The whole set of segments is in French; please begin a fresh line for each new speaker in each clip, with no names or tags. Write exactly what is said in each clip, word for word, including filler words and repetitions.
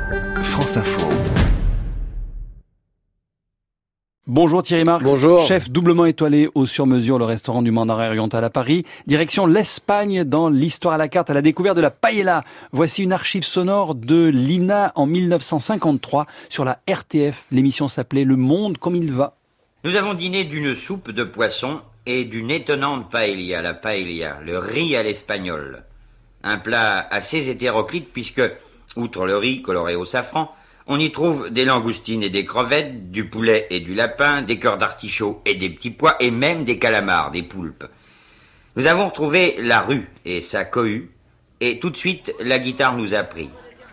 France Info.
Bonjour Thierry Marx,
Bonjour.
Chef doublement étoilé au Sur-Mesure, le restaurant du Mandarin Oriental à Paris. Direction l'Espagne dans l'histoire à la carte, à la découverte de la paella. Voici une archive sonore de l'I N A en mille neuf cent cinquante-trois sur la R T F. L'émission s'appelait Le Monde comme il va.
Nous avons dîné d'une soupe de poisson et d'une étonnante paella, la paella, le riz à l'espagnol. Un plat assez hétéroclite puisque, outre le riz coloré au safran, on y trouve des langoustines et des crevettes, du poulet et du lapin, des cœurs d'artichaut et des petits pois, et même des calamars, des poulpes. Nous avons retrouvé la rue et sa cohue, et tout de suite, la guitare nous a pris.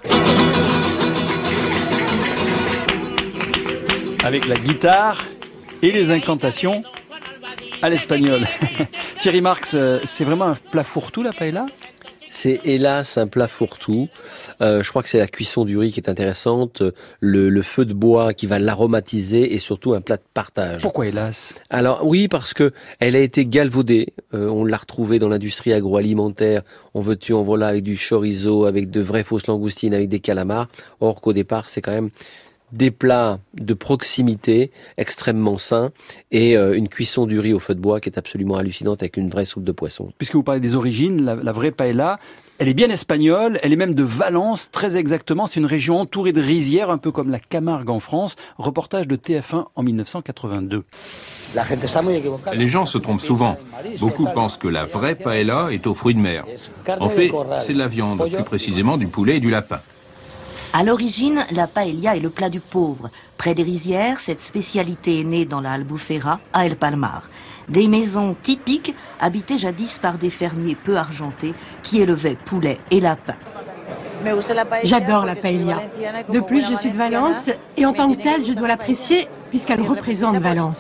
Avec la guitare et les incantations à l'espagnol. Thierry Marx, c'est vraiment un plat fourre-tout la paella ?
C'est hélas un plat fourre-tout. Euh, je crois que c'est la cuisson du riz qui est intéressante, le, le feu de bois qui va l'aromatiser et surtout un plat de partage.
Pourquoi hélas ?
Alors oui, parce que elle a été galvaudée. Euh, on l'a retrouvée dans l'industrie agroalimentaire. On veut tu en voilà avec du chorizo, avec de vraies fausses langoustines, avec des calamars. Or qu'au départ, c'est quand même des plats de proximité extrêmement sains et euh, une cuisson du riz au feu de bois qui est absolument hallucinante avec une vraie soupe de poisson.
Puisque vous parlez des origines, la, la vraie paella, elle est bien espagnole, elle est même de Valence, très exactement. C'est une région entourée de rizières, un peu comme la Camargue en France. Reportage de T F un en mille neuf cent quatre-vingt-deux.
Les gens se trompent souvent. Beaucoup pensent que la vraie paella est aux fruits de mer. En fait, c'est de la viande, plus précisément du poulet et du lapin.
À l'origine, la paella est le plat du pauvre. Près des rizières, cette spécialité est née dans la Albufera, à El Palmar. Des maisons typiques habitées jadis par des fermiers peu argentés qui élevaient poulets et lapins.
J'adore la paella. De plus, je suis de Valence et en tant que telle, je dois l'apprécier puisqu'elle représente Valence.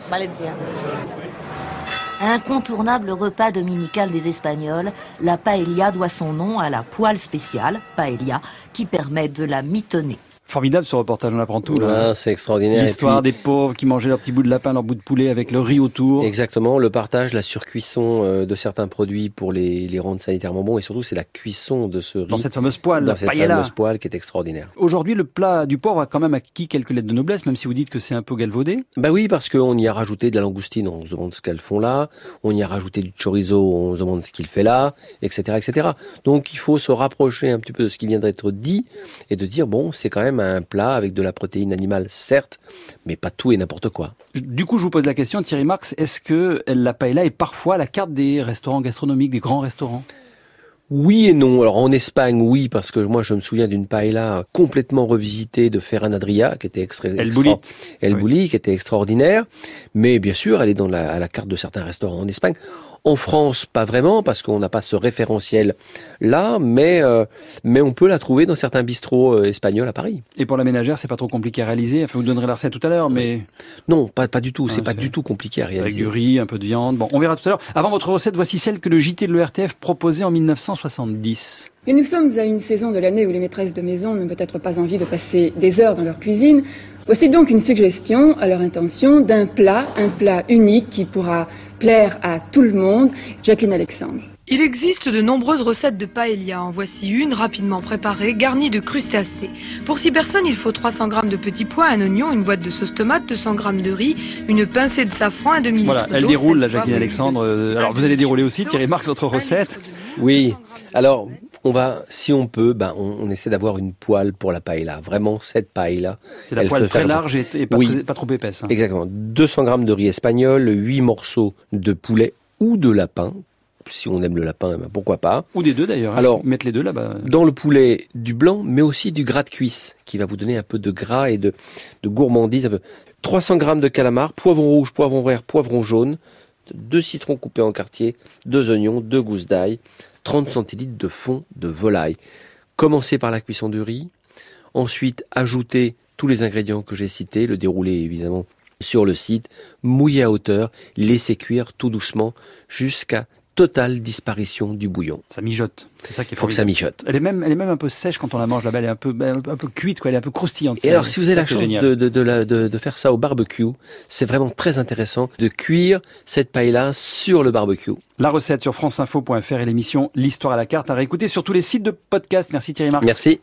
Incontournable repas dominical des Espagnols, la paella doit son nom à la poêle spéciale, paella, qui permet de la mitonner.
Formidable ce reportage, on apprend tout là.
Ah, c'est extraordinaire.
L'histoire
puis...
des pauvres qui mangeaient leur petit bout de lapin, leur bout de poulet avec le riz autour.
Exactement, le partage, la surcuisson euh, de certains produits pour les, les rendre sanitairement bons et surtout c'est la cuisson de ce riz.
Dans cette fameuse poêle,
dans
la
cette
paella.
fameuse poêle qui est extraordinaire.
Aujourd'hui, le plat du pauvre a quand même acquis quelques lettres de noblesse, même si vous dites que c'est un peu galvaudé.
Bah oui, parce qu'on y a rajouté de la langoustine, on se demande ce qu'elles font là. On y a rajouté du chorizo, on se demande ce qu'il fait là, et cetera, et cetera. Donc il faut se rapprocher un petit peu de ce qui vient d'être dit et de dire bon, c'est quand même un plat avec de la protéine animale, certes, mais pas tout et n'importe quoi.
Du coup, je vous pose la question, Thierry Marx, est-ce que la paella est parfois à la carte des restaurants gastronomiques, des grands restaurants ?
Oui et non. Alors en Espagne, oui, parce que moi je me souviens d'une paella complètement revisitée de Ferran Adrià, qui était extra...
El Bulli.
El Bulli, oui. Qui était extraordinaire. Mais bien sûr, elle est dans la, à la carte de certains restaurants en Espagne. En France, pas vraiment, parce qu'on n'a pas ce référentiel là, mais euh, mais on peut la trouver dans certains bistrots euh, espagnols à Paris.
Et pour la ménagère, c'est pas trop compliqué à réaliser. Enfin, vous donnerez la recette tout à l'heure, mais
non, pas pas du tout. C'est
ah,
pas
c'est...
du tout compliqué à réaliser.
Avec du riz, un peu de viande. Bon, on verra tout à l'heure. Avant votre recette, voici celle que le J T de l'E R T F proposait en mille neuf cent soixante-dix.
Et nous sommes à une saison de l'année où les maîtresses de maison n'ont peut-être pas envie de passer des heures dans leur cuisine. Voici donc une suggestion à leur intention d'un plat, un plat unique qui pourra plaire à tout le monde. Jacqueline Alexandre.
Il existe de nombreuses recettes de paella. En voici une rapidement préparée, garnie de crustacés. Pour six personnes, il faut trois cents grammes de petits pois, un oignon, une boîte de sauce tomate, deux cents grammes de riz, une pincée de safran, un demi-litre d'eau.
Voilà, elle déroule, la Jacqueline Alexandre. Alors, vous allez dérouler aussi, Thierry Marx, votre recette ?
Oui. Alors, on va, si on peut, ben, on, on essaie d'avoir une poêle pour la paella. Vraiment, cette paella.
C'est la poêle très large et, et pas,
oui.
très, pas trop épaisse. Hein.
Exactement. deux cents grammes de riz espagnol, huit morceaux de poulet ou de lapin. Si on aime le lapin, ben pourquoi pas.
Ou des deux d'ailleurs. Hein. Alors, mettre les deux là-bas.
Dans le poulet, du blanc, mais aussi du gras de cuisse, qui va vous donner un peu de gras et de, de gourmandise. Un peu. trois cents grammes de calamar, poivron rouge, poivron vert, poivron jaune, deux citrons coupés en quartier, deux oignons, deux gousses d'ail, trente centilitres de fond de volaille. Commencez par la cuisson du riz. Ensuite, ajoutez tous les ingrédients que j'ai cités, le dérouler évidemment sur le site, mouiller à hauteur, laisser cuire tout doucement jusqu'à totale disparition du bouillon.
Ça mijote, c'est ça qui est
Faut que ça mijote.
Elle est même, elle est même un peu sèche quand on la mange là-bas, elle est un peu, un peu, un peu cuite, quoi. Elle est un peu croustillante.
Et alors, si vous avez la chance de, de, de, la, de, de faire ça au barbecue, c'est vraiment très intéressant de cuire cette paella sur le barbecue.
La recette sur franceinfo point f r et l'émission L'Histoire à la carte à réécouter sur tous les sites de podcast. Merci Thierry Marx.
Merci.